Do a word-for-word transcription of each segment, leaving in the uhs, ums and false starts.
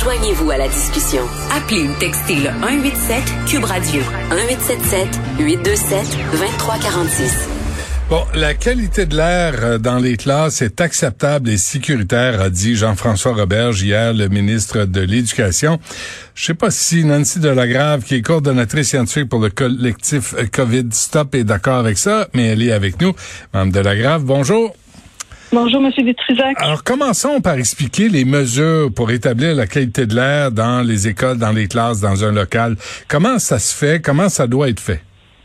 Joignez-vous à la discussion. Appelez ou textez le un huit sept Cube Radio un huit sept sept huit deux sept deux trois quatre six. Bon, la qualité de l'air dans les classes est acceptable et sécuritaire, a dit Jean-François Roberge hier, le ministre de l'Éducation. Je sais pas si Nancy Delagrave, qui est coordonnatrice scientifique pour le collectif COVID Stop, est d'accord avec ça, mais elle est avec nous. Madame Delagrave, bonjour. Bonjour, M. Dutrisac. Alors, commençons par expliquer les mesures pour établir la qualité de l'air dans les écoles, dans les classes, dans un local. Comment ça se fait? Comment ça doit être fait?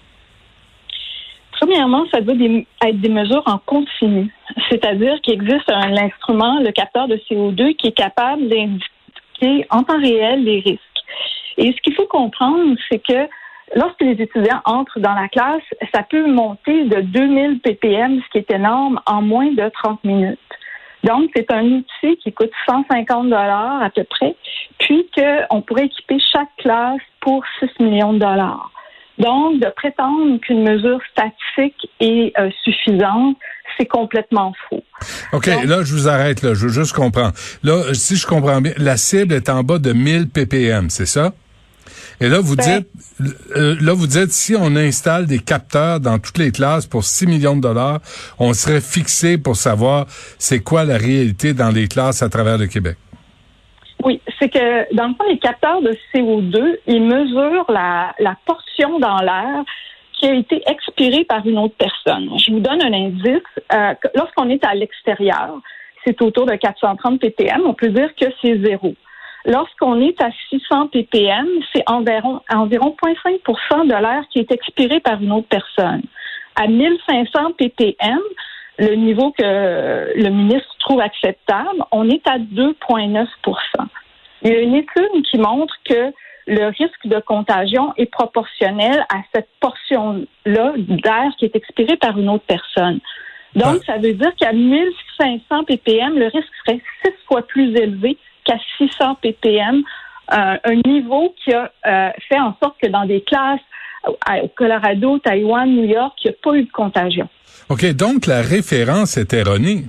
Premièrement, ça doit des, être des mesures en continu. C'est-à-dire qu'il existe un instrument, le capteur de C O deux, qui est capable d'indiquer en temps réel les risques. Et ce qu'il faut comprendre, c'est que lorsque les étudiants entrent dans la classe, ça peut monter de deux mille ppm, ce qui est énorme, en moins de trente minutes. Donc, c'est un outil qui coûte cent cinquante dollars à peu près, puis qu'on pourrait équiper chaque classe pour six millions de dollars. Donc, de prétendre qu'une mesure statique est euh, suffisante, c'est complètement faux. OK, Donc, là, je vous arrête, là. Je veux juste comprendre. Là, si je comprends bien, la cible est en bas de mille ppm, c'est ça? Et là, vous ben, dites, euh, là, vous dites, si on installe des capteurs dans toutes les classes pour six millions de dollars, on serait fixé pour savoir c'est quoi la réalité dans les classes à travers le Québec. Oui, c'est que, dans le fond, les capteurs de C O deux, ils mesurent la, la portion dans l'air qui a été expirée par une autre personne. Je vous donne un indice. Euh, lorsqu'on est à l'extérieur, c'est autour de quatre cent trente ppm. On peut dire que c'est zéro. Lorsqu'on est à six cents ppm, c'est environ, environ zéro virgule cinq pour cent de l'air qui est expiré par une autre personne. À mille cinq cents ppm, le niveau que le ministre trouve acceptable, on est à deux virgule neuf pour cent. Il y a une étude qui montre que le risque de contagion est proportionnel à cette portion-là d'air qui est expirée par une autre personne. Donc, ah. ça veut dire qu'à mille cinq cents ppm, le risque serait six fois plus élevé qu'à six cents ppm, euh, un niveau qui a euh, fait en sorte que dans des classes au Colorado, Taïwan, New York, il n'y a pas eu de contagion. OK, donc la référence est erronée.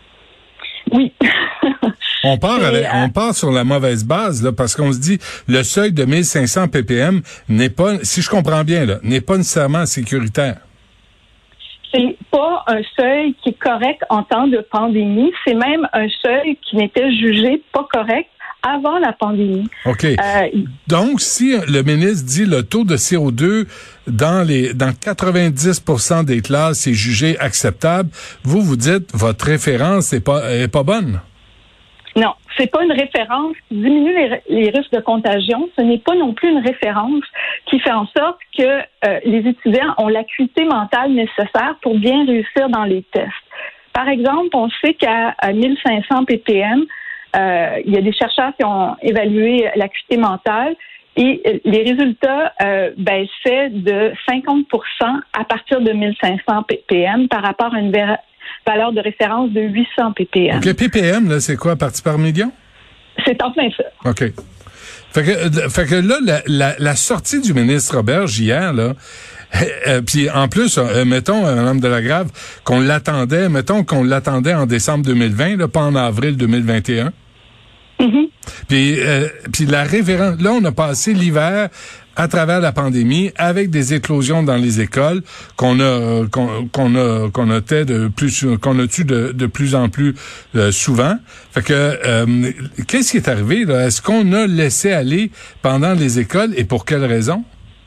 Oui. on part avec, euh, on part sur la mauvaise base, là, parce qu'on se dit, le seuil de mille cinq cents ppm n'est pas, si je comprends bien, là, n'est pas nécessairement sécuritaire. C'est pas un seuil qui est correct en temps de pandémie. C'est même un seuil qui n'était jugé pas correct avant la pandémie. OK. Euh, Donc, si le ministre dit le taux de C O deux dans les dans quatre-vingt-dix pour cent des classes est jugé acceptable, vous, vous dites votre référence n'est pas, est pas bonne? Non, c'est pas une référence qui diminue les, les risques de contagion. Ce n'est pas non plus une référence qui fait en sorte que euh, les étudiants ont l'acuité mentale nécessaire pour bien réussir dans les tests. Par exemple, on sait qu'à mille cinq cents ppm, euh, il y a des chercheurs qui ont évalué l'acuité mentale et les résultats euh, baissaient de cinquante pour cent à partir de mille cinq cents ppm par rapport à une vé- valeur de référence de huit cents ppm. OK, ppm, là, c'est quoi, partie par million? C'est en plein ça. OK. Fait que, fait que là, la, la, la sortie du ministre Roberge hier, là, euh, puis en plus, euh, mettons, euh, Mme Delagrave, qu'on l'attendait, mettons qu'on l'attendait en décembre deux mille vingt, là, pas en avril deux mille vingt et un. Mm-hmm. Puis, euh, puis la référence, là, on a passé l'hiver à travers la pandémie avec des éclosions dans les écoles qu'on a qu'on, qu'on a qu'on notait de plus qu'on a eu de, de plus en plus euh, souvent. Fait que euh, qu'est-ce qui est arrivé là? Est-ce qu'on a laissé aller pendant les écoles et pour quelles raisons?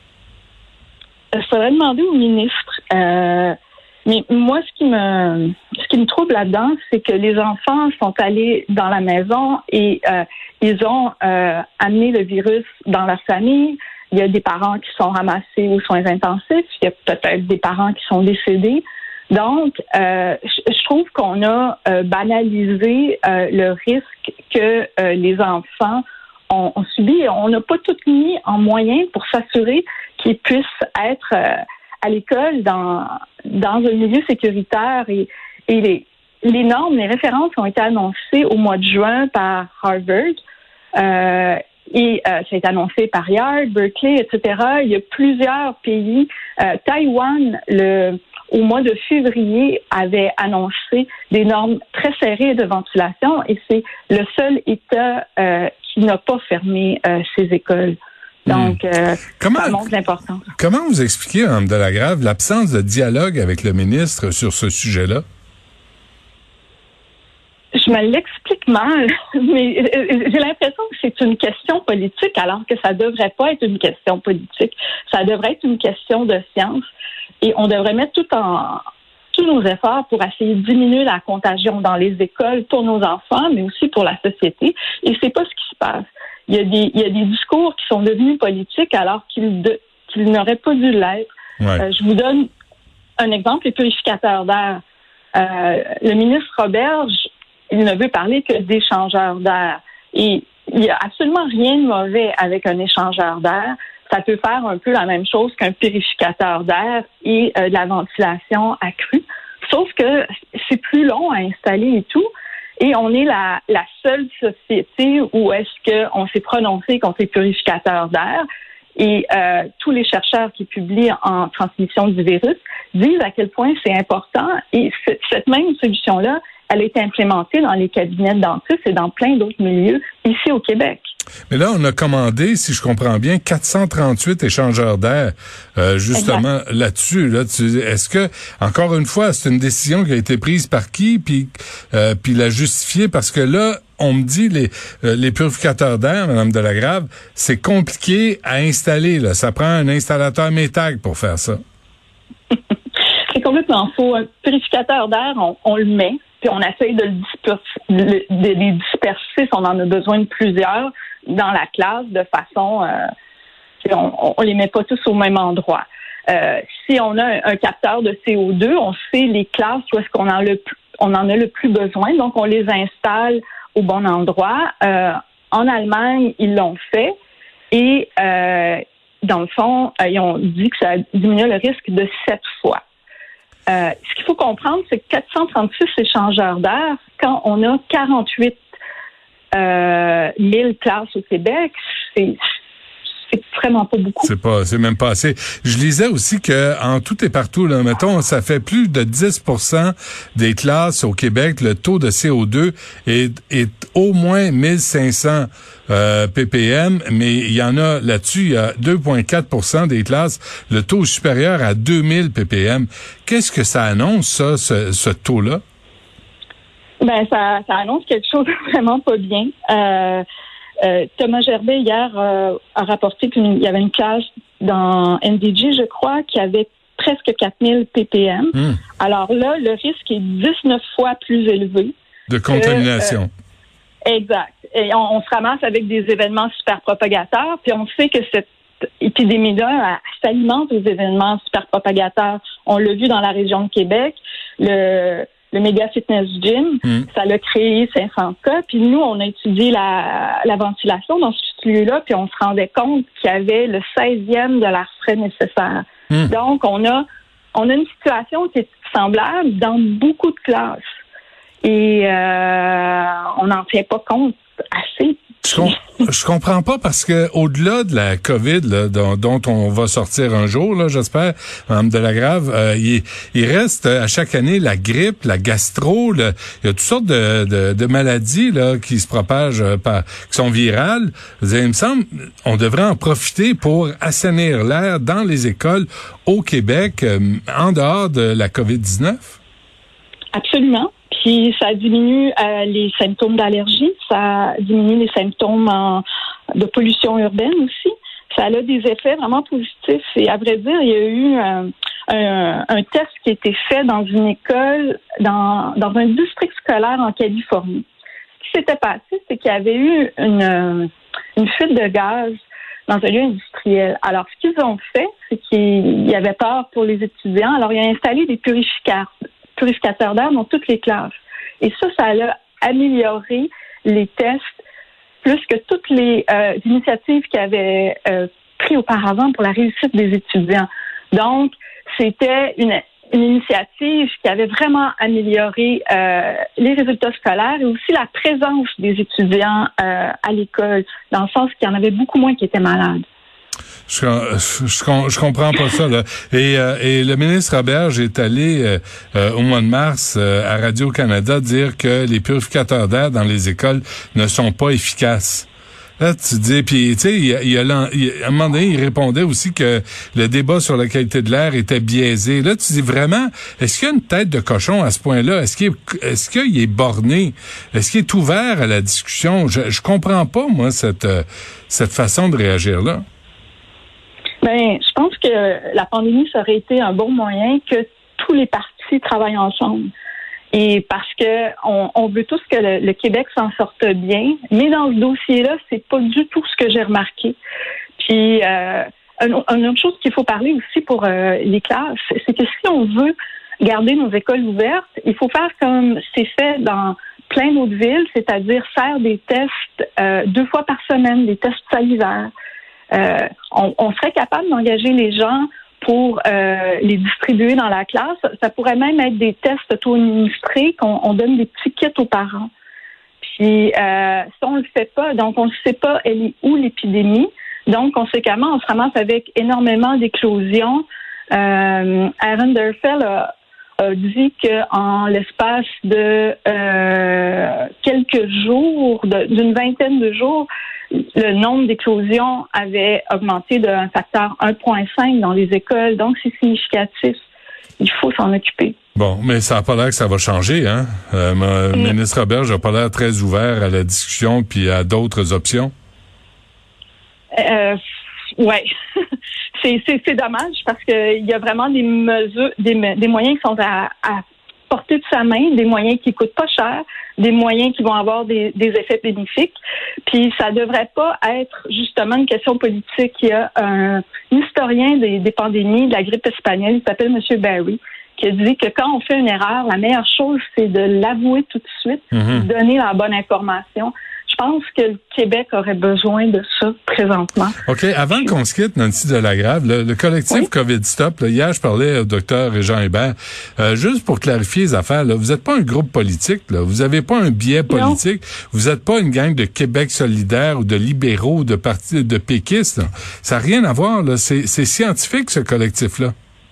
Il faudrait demander au ministre. Euh, mais moi, ce qui me ce qui me trouble là-dedans, c'est que les enfants sont allés dans la maison et euh, ils ont euh, amené le virus dans leur famille. Il y a des parents qui sont ramassés aux soins intensifs. Il y a peut-être des parents qui sont décédés. Donc, euh, je, je trouve qu'on a euh, banalisé euh, le risque que euh, les enfants ont, ont subi. On n'a pas tout mis en moyens pour s'assurer qu'ils puissent être euh, à l'école dans dans un milieu sécuritaire. Et, et les, les normes, les références ont été annoncées au mois de juin par Harvard. Euh, Et euh, ça a été annoncé par Yale, Berkeley, et cetera. Il y a plusieurs pays. Euh, Taïwan, le au mois de février, avait annoncé des normes très serrées de ventilation et c'est le seul État euh, qui n'a pas fermé euh, ses écoles. Donc, euh, comment, ça montre l'importance. Comment vous expliquez, Mme Delagrave, l'absence de dialogue avec le ministre sur ce sujet-là? Je me l'explique mal, mais j'ai l'impression que c'est une question politique, alors que ça devrait pas être une question politique. Ça devrait être une question de science. Et on devrait mettre tout en tous nos efforts pour essayer de diminuer la contagion dans les écoles pour nos enfants, mais aussi pour la société. Et c'est pas ce qui se passe. Il y a des, il y a des discours qui sont devenus politiques alors qu'ils, de, qu'ils n'auraient pas dû l'être. Ouais. Euh, je vous donne un exemple, les purificateurs d'air. Euh, le ministre Roberge, il ne veut parler que d'échangeurs d'air. Et il n'y a absolument rien de mauvais avec un échangeur d'air. Ça peut faire un peu la même chose qu'un purificateur d'air et euh, de la ventilation accrue. Sauf que c'est plus long à installer et tout. Et on est la, la seule société où est-ce qu'on s'est prononcé contre les purificateurs d'air. Et euh, tous les chercheurs qui publient en transmission du virus disent à quel point c'est important. Et c- cette même solution-là, elle a été implémentée dans les cabinets de dentistes et dans plein d'autres milieux ici au Québec. Mais là, on a commandé, si je comprends bien, quatre cent trente-huit échangeurs d'air, euh, justement exact. Là-dessus. Là, tu, est-ce que, encore une fois, c'est une décision qui a été prise par qui, puis euh, puis la justifier? Parce que là, on me dit les euh, les purificateurs d'air, Mme Delagrave, c'est compliqué à installer. Là, ça prend un installateur métag pour faire ça. C'est complètement faux. Un purificateur d'air, on, on le met. Puis on essaye de, le disperser, de, de les disperser si on en a besoin de plusieurs dans la classe de façon... Euh, on, on les met pas tous au même endroit. Euh, si on a un, un capteur de C O deux, on sait les classes où est-ce qu'on en, le, on en a le plus besoin, donc on les installe au bon endroit. Euh, en Allemagne, ils l'ont fait et euh, dans le fond, euh, ils ont dit que ça diminuait le risque de sept fois. Euh, ce qu'il faut comprendre, c'est que quatre cent trente-six échangeurs d'air, quand on a quarante-huit euh, mille classes au Québec, c'est, c'est vraiment pas beaucoup. C'est pas, c'est même pas assez. Je lisais aussi que en tout et partout, là, mettons, ça fait plus de dix pour cent des classes au Québec, le taux de C O deux est, est au moins mille cinq cents euh, ppm, mais il y en a là-dessus, il y a deux virgule quatre pour cent des classes, le taux est supérieur à deux mille ppm. Qu'est-ce que ça annonce, ça, ce, ce taux-là? Ben, ça, ça annonce quelque chose de vraiment pas bien. Euh, Euh, Thomas Gerbet, hier, euh, a rapporté qu'il y avait une classe dans N D G, je crois, qui avait presque quatre mille ppm. Mmh. Alors là, le risque est dix-neuf fois plus élevé. De contamination. Que, euh, exact. Et on, on se ramasse avec des événements super propagateurs, puis on sait que cette épidémie-là elle, s'alimente aux événements super propagateurs. On l'a vu dans la région de Québec. Le... Le Méga Fitness Gym, mmh. ça l'a créé cinq cents cas. Puis nous, on a étudié la, la ventilation dans ce lieu-là, puis on se rendait compte qu'il y avait le seizième de l'air frais nécessaire. Mmh. Donc, on a on a une situation qui est semblable dans beaucoup de classes. Et euh, on n'en tient pas compte assez. Je, com- je comprends pas parce que au-delà de la COVID là, dont, dont on va sortir un jour, là, j'espère, Mme Delagrave, euh, il, il reste à chaque année la grippe, la gastro, le, il y a toutes sortes de, de, de maladies là qui se propagent euh, par, qui sont virales. Il me semble, on devrait en profiter pour assainir l'air dans les écoles au Québec, euh, en dehors de la COVID dix-neuf. Absolument. Puis ça diminue euh, les symptômes d'allergie, ça diminue les symptômes en, de pollution urbaine aussi. Ça a des effets vraiment positifs. Et à vrai dire, il y a eu euh, un, un test qui a été fait dans une école, dans, dans un district scolaire en Californie. Ce qui s'était passé, c'est qu'il y avait eu une, une fuite de gaz dans un lieu industriel. Alors, ce qu'ils ont fait, c'est qu'il y avait peur pour les étudiants. Alors, ils ont installé des purificateurs. purificateurs d'air dans toutes les classes. Et ça, ça a amélioré les tests plus que toutes les euh, initiatives qu'ils avaient euh, prises auparavant pour la réussite des étudiants. Donc, c'était une, une initiative qui avait vraiment amélioré euh, les résultats scolaires et aussi la présence des étudiants euh, à l'école, dans le sens qu'il y en avait beaucoup moins qui étaient malades. Je, je, je, je comprends pas ça, là. Et, euh, et le ministre Roberge est allé euh, euh, au mois de mars euh, à Radio-Canada dire que les purificateurs d'air dans les écoles ne sont pas efficaces. Là, tu dis, puis tu sais, il, il, il, à un moment donné, il répondait aussi que le débat sur la qualité de l'air était biaisé. Là, tu dis vraiment, est-ce qu'il y a une tête de cochon à ce point-là? Est-ce qu'il est, est-ce qu'il est borné? Est-ce qu'il est ouvert à la discussion? Je, je comprends pas, moi, cette, cette façon de réagir-là. Ben, je pense que la pandémie, ça aurait été un bon moyen que tous les partis travaillent ensemble. Et parce que on, on veut tous que le, le Québec s'en sorte bien, mais dans ce dossier-là, c'est pas du tout ce que j'ai remarqué. Puis euh, une, une autre chose qu'il faut parler aussi pour euh, les classes, c'est que si on veut garder nos écoles ouvertes, il faut faire comme c'est fait dans plein d'autres villes, c'est-à-dire faire des tests euh, deux fois par semaine, des tests salivaires. Euh, on, on serait capable d'engager les gens pour euh, les distribuer dans la classe. Ça pourrait même être des tests auto-administrés qu'on on donne des petits kits aux parents. Puis, euh, si on le fait pas, donc on ne sait pas elle est où l'épidémie. Donc, conséquemment, on se ramasse avec énormément d'éclosions. Euh, Aaron Derfel a, a dit qu'en l'espace de euh, quelques jours, de, d'une vingtaine de jours, le nombre d'éclosions avait augmenté d'un facteur un virgule cinq dans les écoles. Donc, c'est significatif. Il faut s'en occuper. Bon, mais ça n'a pas l'air que ça va changer, hein? Euh, le mmh. ministre Roberge n'a pas l'air très ouvert à la discussion puis à d'autres options. Euh, ouais. c'est, c'est, c'est dommage parce qu'il y a vraiment des mesures, des, des moyens qui sont à, à portée de sa main, des moyens qui coûtent pas cher, des moyens qui vont avoir des, des effets bénéfiques. Puis ça devrait pas être justement une question politique. Il y a un historien des, des pandémies de la grippe espagnole, il s'appelle M. Barry, qui a dit que quand on fait une erreur, la meilleure chose, c'est de l'avouer tout de suite, mm-hmm. de donner la bonne information. Je pense que le Québec aurait besoin de ça présentement. OK. Avant qu'on se quitte, Nancy Delagrave, le, le collectif oui? COVID Stop, là, hier, je parlais au docteur Jean Hébert, euh, juste pour clarifier les affaires, là, vous n'êtes pas un groupe politique, là, vous n'avez pas un biais politique, non. Vous n'êtes pas une gang de Québec solidaire ou de libéraux, de partis, de péquistes. Là. Ça n'a rien à voir. Là. C'est, c'est scientifique, ce collectif-là.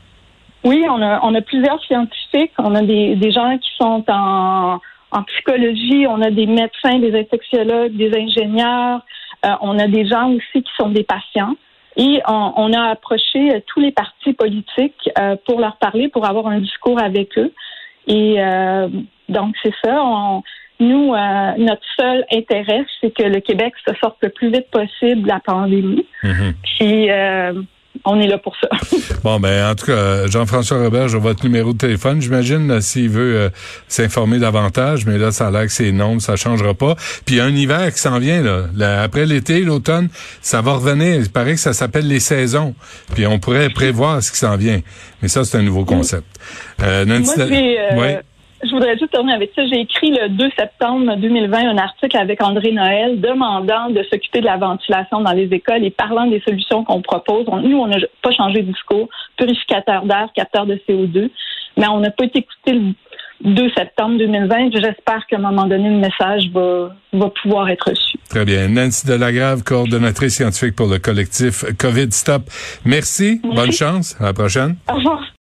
Oui, on a, on a plusieurs scientifiques. On a des, des gens qui sont en... En psychologie, on a des médecins, des infectiologues, des ingénieurs. Euh, on a des gens aussi qui sont des patients. Et on, on a approché tous les partis politiques euh, pour leur parler, pour avoir un discours avec eux. Et euh, donc, c'est ça. On, nous, euh, notre seul intérêt, c'est que le Québec se sorte le plus vite possible de la pandémie. Mm-hmm. Puis... Euh, on est là pour ça. Bon, ben en tout cas, Jean-François Roberge a votre numéro de téléphone. J'imagine là, s'il veut euh, s'informer davantage, mais là, ça a l'air que c'est non, ça changera pas. Puis il y a un hiver qui s'en vient, là. là. Après l'été, l'automne, ça va revenir. Il paraît que ça s'appelle les saisons. Puis on pourrait prévoir ce qui s'en vient. Mais ça, c'est un nouveau concept. Euh, Nancy, Moi, j'ai, euh, ouais. Je voudrais juste terminer avec ça. J'ai écrit le deux septembre deux mille vingt un article avec André Noël demandant de s'occuper de la ventilation dans les écoles et parlant des solutions qu'on propose. On, nous, on n'a pas changé de discours. Purificateur d'air, capteur de C O deux. Mais on n'a pas été écouté le deux septembre deux mille vingt. J'espère qu'à un moment donné, le message va, va pouvoir être reçu. Très bien. Nancy Delagrave, coordonnatrice scientifique pour le collectif COVID Stop. Merci. Merci. Bonne chance. À la prochaine. Au revoir.